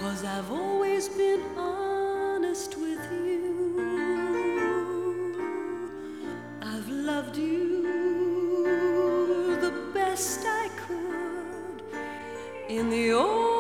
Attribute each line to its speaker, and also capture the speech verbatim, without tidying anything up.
Speaker 1: 'cause I've always been honest with you. I've loved you the best I could in the old